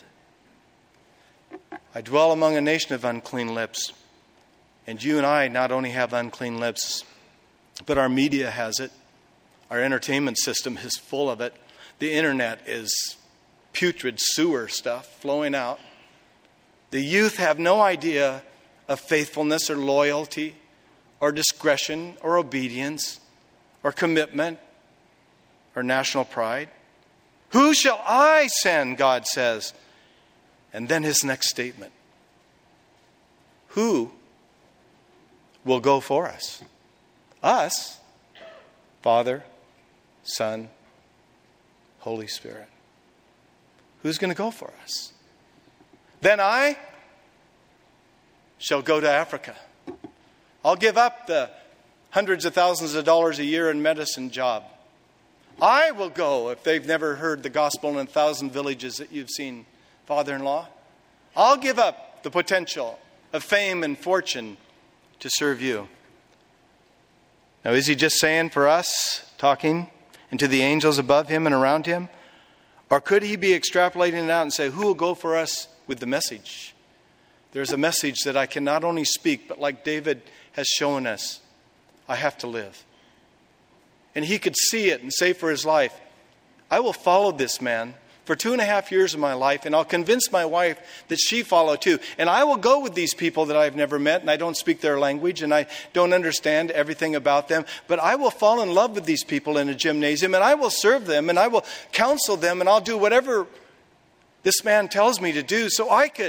A: I dwell among a nation of unclean lips. And you and I not only have unclean lips, but our media has it. Our entertainment system is full of it. The internet is putrid sewer stuff flowing out. The youth have no idea of faithfulness or loyalty or discretion or obedience or commitment or national pride. Who shall I send, God says. And then his next statement. Who will go for us? Us, Father, Son, Holy Spirit. Who's going to go for us? Then I shall go to Africa. I'll give up the hundreds of thousands of dollars a year in medicine job. I will go if they've never heard the gospel in a thousand villages that you've seen, father-in-law. I'll give up the potential of fame and fortune to serve you. Now, is he just saying for us, talking, and to the angels above him and around him? Or could he be extrapolating it out and say, who will go for us with the message? There's a message that I can not only speak, but like David has shown us, I have to live. And he could see it and say for his life, I will follow this man for two and a half years of my life, and I'll convince my wife that she follow too. And I will go with these people that I've never met, and I don't speak their language, and I don't understand everything about them. But I will fall in love with these people in a gymnasium, and I will serve them, and I will counsel them, and I'll do whatever this man tells me to do so I could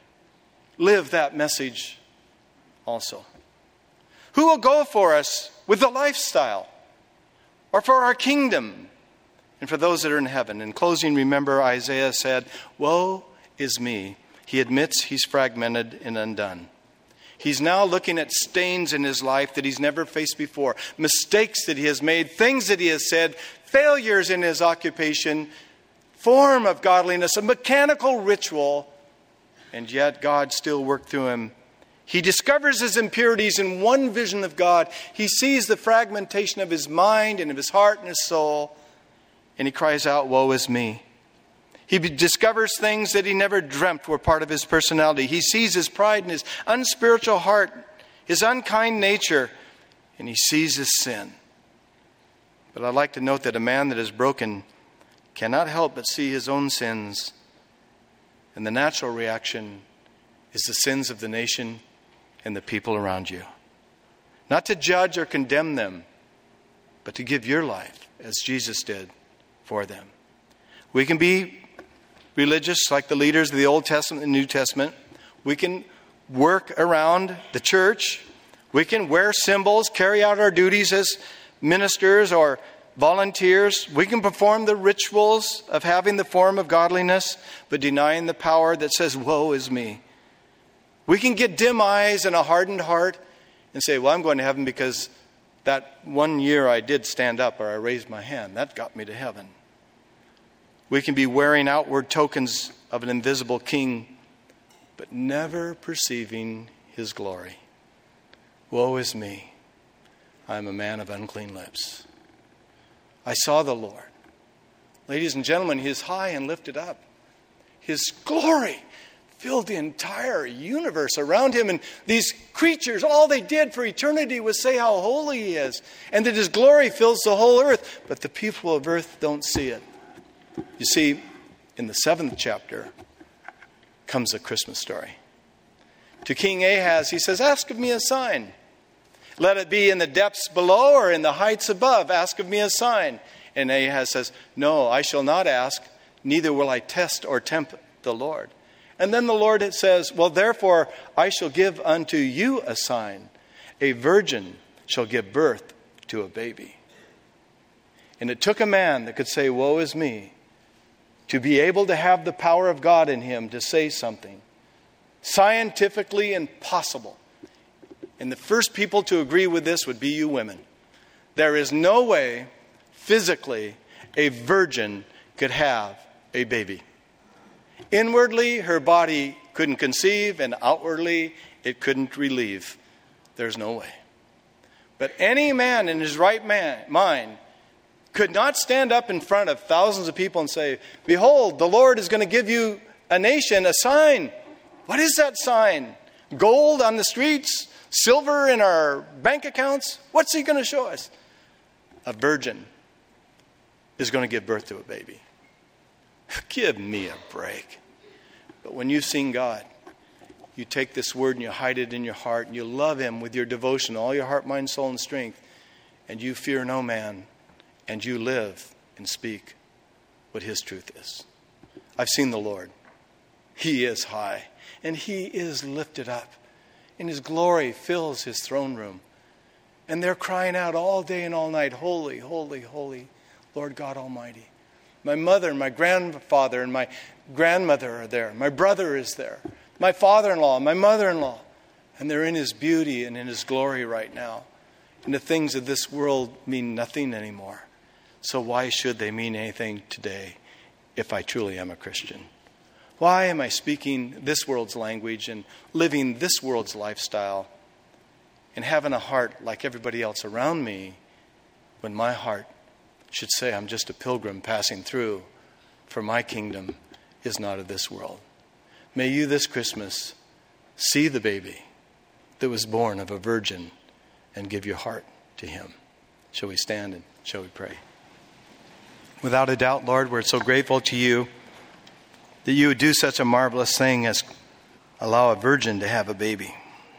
A: live that message also. Who will go for us with the lifestyle or for our kingdom? And for those that are in heaven. In closing, remember Isaiah said, woe is me. He admits he's fragmented and undone. He's now looking at stains in his life that he's never faced before. Mistakes that he has made, things that he has said, failures in his occupation, form of godliness, a mechanical ritual. And yet God still worked through him. He discovers his impurities in one vision of God. He sees the fragmentation of his mind and of his heart and his soul. And he cries out, woe is me. He discovers things that he never dreamt were part of his personality. He sees his pride and his unspiritual heart, his unkind nature, and he sees his sin. But I'd like to note that a man that is broken cannot help but see his own sins. And the natural reaction is the sins of the nation and the people around you. Not to judge or condemn them, but to give your life, as Jesus did, for them. We can be religious like the leaders of the Old Testament and New Testament. We can work around the church. We can wear symbols, carry out our duties as ministers or volunteers. We can perform the rituals of having the form of godliness, but denying the power that says, woe is me. We can get dim eyes and a hardened heart and say, well, I'm going to heaven because that one year I did stand up or I raised my hand. That got me to heaven. We can be wearing outward tokens of an invisible king, but never perceiving his glory. Woe is me. I am a man of unclean lips. I saw the Lord. Ladies and gentlemen, he is high and lifted up. His glory filled the entire universe around him. And these creatures, all they did for eternity was say how holy he is. And that his glory fills the whole earth. But the people of earth don't see it. You see, in the seventh chapter comes a Christmas story. To King Ahaz, he says, ask of me a sign. Let it be in the depths below or in the heights above. Ask of me a sign. And Ahaz says, no, I shall not ask, neither will I test or tempt the Lord. And then the Lord says, well, therefore I shall give unto you a sign. A virgin shall give birth to a baby. And it took a man that could say, woe is me, to be able to have the power of God in him to say something scientifically impossible. And the first people to agree with this would be you women. There is no way physically a virgin could have a baby. Inwardly, her body couldn't conceive, and outwardly, it couldn't relieve. There's no way. But any man in his right man, mind could not stand up in front of thousands of people and say, behold, the Lord is going to give you a nation, a sign. What is that sign? Gold on the streets? Silver in our bank accounts? What's he going to show us? A virgin is going to give birth to a baby. Give me a break. But when you've seen God, you take this word and you hide it in your heart and you love him with your devotion, all your heart, mind, soul, and strength, and you fear no man, and you live and speak what his truth is. I've seen the Lord. He is high, and he is lifted up, and his glory fills his throne room. And they're crying out all day and all night, holy, holy, holy, Lord God Almighty. My mother and my grandfather and my grandmother are there. My brother is there. My father-in-law, my mother-in-law. And they're in his beauty and in his glory right now. And the things of this world mean nothing anymore. So why should they mean anything today if I truly am a Christian? Why am I speaking this world's language and living this world's lifestyle and having a heart like everybody else around me when my heart should say I'm just a pilgrim passing through, for my kingdom is not of this world? May you this Christmas see the baby that was born of a virgin and give your heart to him. Shall we stand and shall we pray? Without a doubt, Lord, we're so grateful to you that you would do such a marvelous thing as allow a virgin to have a baby.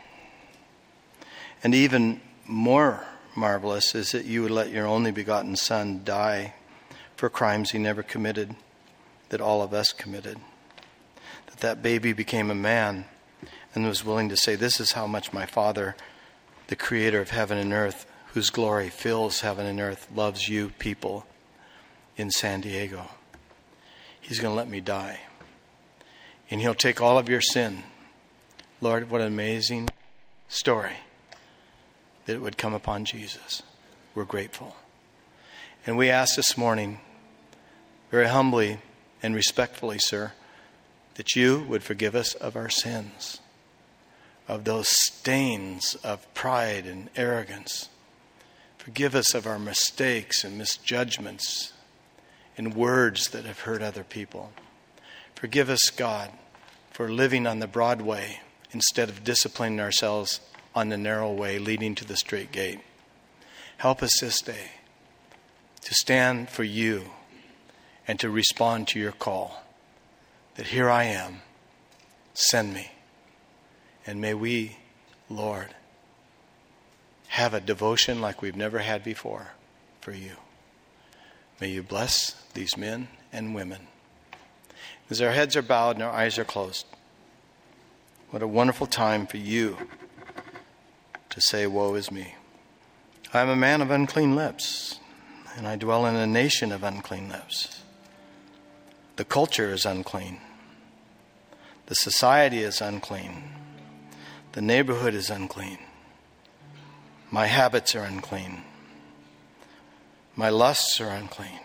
A: And even more marvelous is that you would let your only begotten Son die for crimes he never committed, that all of us committed. That that baby became a man and was willing to say, this is how much my Father, the creator of heaven and earth, whose glory fills heaven and earth, loves you people in San Diego. He's going to let me die. And he'll take all of your sin. Lord, what an amazing story that it would come upon Jesus. We're grateful. And we ask this morning, very humbly and respectfully, sir, that you would forgive us of our sins, of those stains of pride and arrogance. Forgive us of our mistakes and misjudgments and words that have hurt other people. Forgive us, God, for living on the broad way instead of disciplining ourselves on the narrow way leading to the straight gate. Help us this day to stand for you and to respond to your call. That here I am, send me. And may we, Lord, have a devotion like we've never had before for you. May you bless these men and women. As our heads are bowed and our eyes are closed, what a wonderful time for you to say, woe is me. I am a man of unclean lips, and I dwell in a nation of unclean lips. The culture is unclean. The society is unclean. The neighborhood is unclean. My habits are unclean. My lusts are unclean.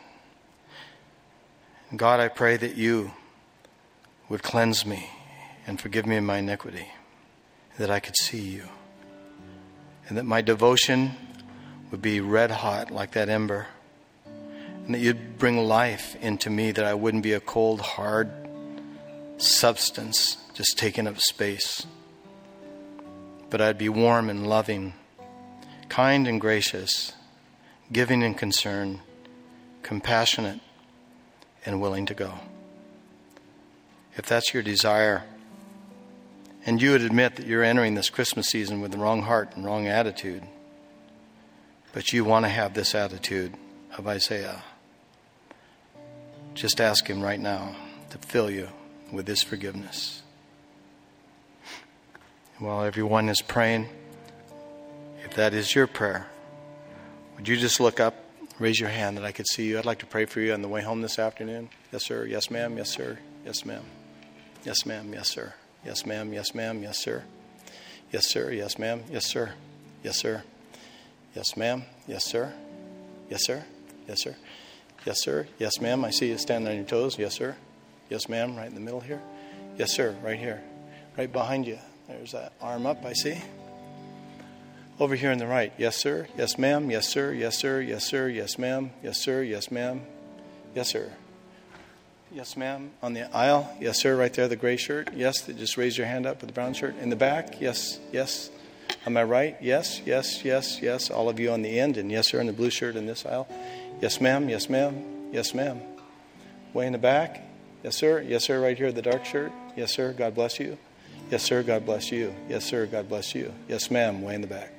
A: God, I pray that you would cleanse me and forgive me of my iniquity, that I could see you, and that my devotion would be red hot like that ember, and that you'd bring life into me, that I wouldn't be a cold, hard substance just taking up space, but I'd be warm and loving, kind and gracious, giving and concerned, compassionate and willing to go. If that's your desire, and you would admit that you're entering this Christmas season with the wrong heart and wrong attitude, but you want to have this attitude of Isaiah, just ask him right now to fill you with his forgiveness. While everyone is praying, if that is your prayer, would you just look up, raise your hand that I could see you? I'd like to pray for you on the way home this afternoon. Yes, sir. Yes, ma'am. Yes, sir. Yes, ma'am. Yes, ma'am. Yes, sir. Yes, ma'am. Yes, ma'am. Yes, sir. Yes, sir. Yes, ma'am. Yes, sir. Yes, sir. Yes, ma'am. Yes, sir. Yes, sir. Yes, sir. Yes, sir. Yes, ma'am. I see you standing on your toes. Yes, sir. Yes, ma'am. Right in the middle here. Yes, sir. Right here. Right behind you. There's that arm up, I see. Over here on the right. Yes, sir. Yes, ma'am. Yes, sir. Yes, sir. Yes, sir. Yes, ma'am. Yes, sir. Yes, ma'am. Yes, sir. Yes, ma'am. On the aisle. Yes, sir. Right there, the gray shirt. Yes. Just raise your hand up with the brown shirt. In the back. Yes. Yes. On my right. Yes. Yes. Yes. Yes. All of you on the end. And yes, sir. In the blue shirt in this aisle. Yes, ma'am. Yes, ma'am. Yes, ma'am. Way in the back. Yes, sir. Yes, sir. Right here, the dark shirt. Yes, sir. God bless you. Yes, sir. God bless you. Yes, sir. God bless you. Yes, ma'am. Way in the back.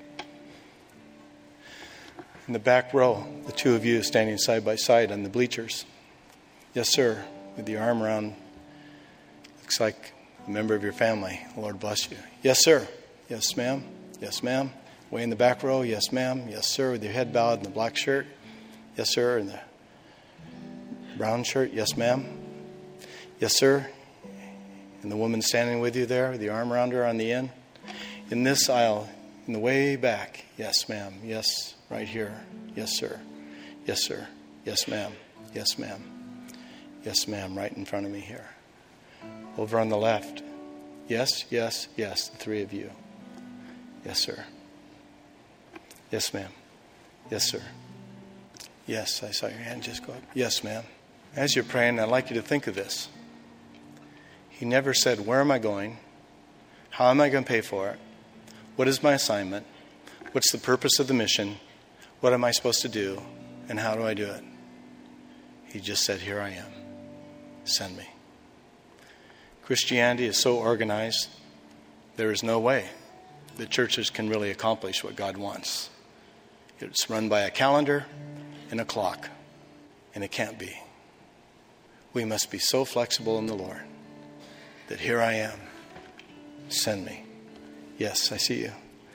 A: In the back row, the two of you standing side by side on the bleachers. Yes, sir. With your arm around, looks like a member of your family. The Lord bless you. Yes, sir. Yes, ma'am. Yes, ma'am. Way in the back row. Yes, ma'am. Yes, sir. With your head bowed in the black shirt. Yes, sir. In the brown shirt. Yes, ma'am. Yes, sir. And the woman standing with you there with your arm around her on the end. In this aisle, in the way back. Yes, ma'am. Yes, right here. Yes, sir. Yes, sir. Yes, ma'am. Yes, ma'am. Yes, ma'am. Right in front of me here. Over on the left. Yes, yes, yes. The three of you. Yes, sir. Yes, ma'am. Yes, sir. Yes, I saw your hand just go up. Yes, ma'am. As you're praying, I'd like you to think of this. He never said, where am I going? How am I going to pay for it? What is my assignment? What's the purpose of the mission? What am I supposed to do? And how do I do it? He just said, here I am. Send me. Christianity is so organized, there is no way that churches can really accomplish what God wants. It's run by a calendar and a clock, and it can't be. We must be so flexible in the Lord that here I am. Send me. Yes, I see you.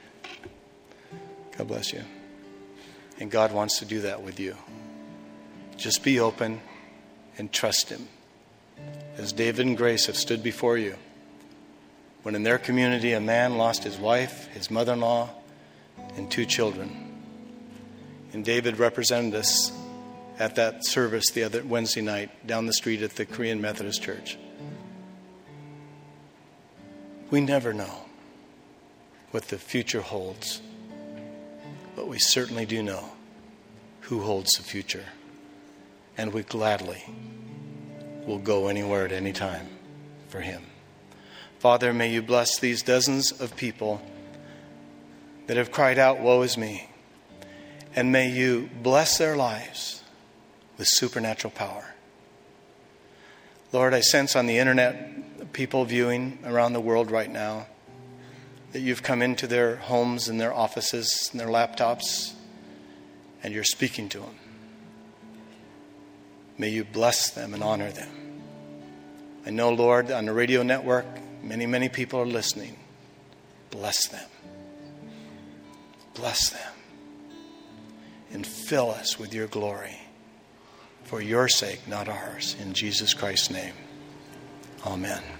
A: God bless you. And God wants to do that with you. Just be open and trust Him. As David and Grace have stood before you, when in their community a man lost his wife, his mother-in-law, and two children. And David represented us at that service the other Wednesday night down the street at the Korean Methodist Church. We never know what the future holds, but we certainly do know who holds the future. And we gladly will go anywhere at any time for Him. Father, may you bless these dozens of people that have cried out, woe is me. And may you bless their lives with supernatural power. Lord, I sense on the internet people viewing around the world right now that you've come into their homes and their offices and their laptops and you're speaking to them. May you bless them and honor them. I know, Lord, on the radio network, many, many people are listening. Bless them. Bless them. And fill us with your glory. For your sake, not ours. In Jesus Christ's name. Amen.